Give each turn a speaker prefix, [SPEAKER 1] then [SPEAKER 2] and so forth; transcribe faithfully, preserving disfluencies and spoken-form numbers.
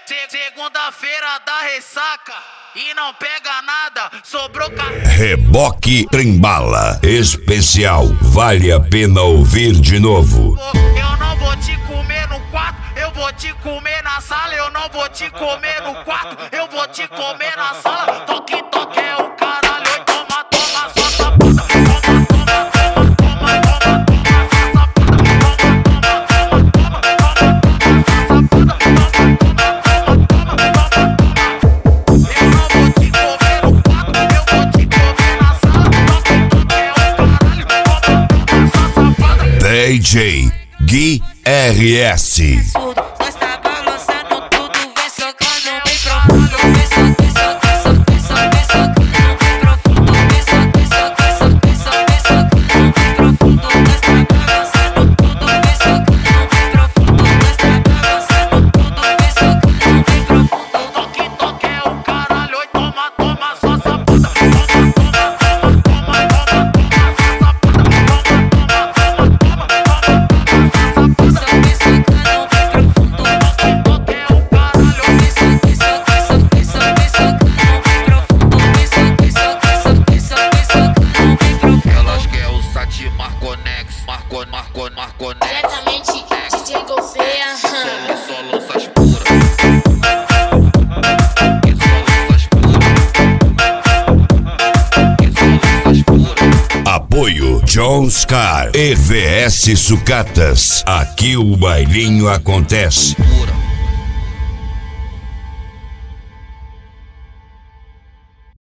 [SPEAKER 1] Segunda-feira da ressaca e não pega nada, sobrou ca...
[SPEAKER 2] Reboque Trembala especial, vale a pena ouvir de novo.
[SPEAKER 1] Eu não vou te comer no quarto, eu vou te comer na sala. Eu não vou te comer no quarto, eu vou te comer na sala. Toque, toque é o caralho, oi, toma, toma, só sapuda. Toma, toma, toma, toma, toma, toma,
[SPEAKER 2] D J Gui R S.
[SPEAKER 3] Nós tá balançando tudo, vem socando bem profundo, vem socando, vem socando, vem socando, vem profundo, vem socando, vem socando, vem socando, vem profundo. Nós tá balançando tudo, vem socando bem profundo, nós tá balançando tudo, vem socando bem profundo.
[SPEAKER 1] toque, toque é o caralho, oi, toma, toma, só sapuda. Toma, toma, toma, toma, toma, toma, só sapuda.
[SPEAKER 4] Marconex, Marco, Marco, Marconex.
[SPEAKER 3] Diretamente D J Golfeia.
[SPEAKER 4] Só, só lanças puras. Que só lanças puras. Que só lanças puras.
[SPEAKER 2] Apoio Jones Car E V S Sucatas. Aqui o bailinho acontece.
[SPEAKER 4] Pura.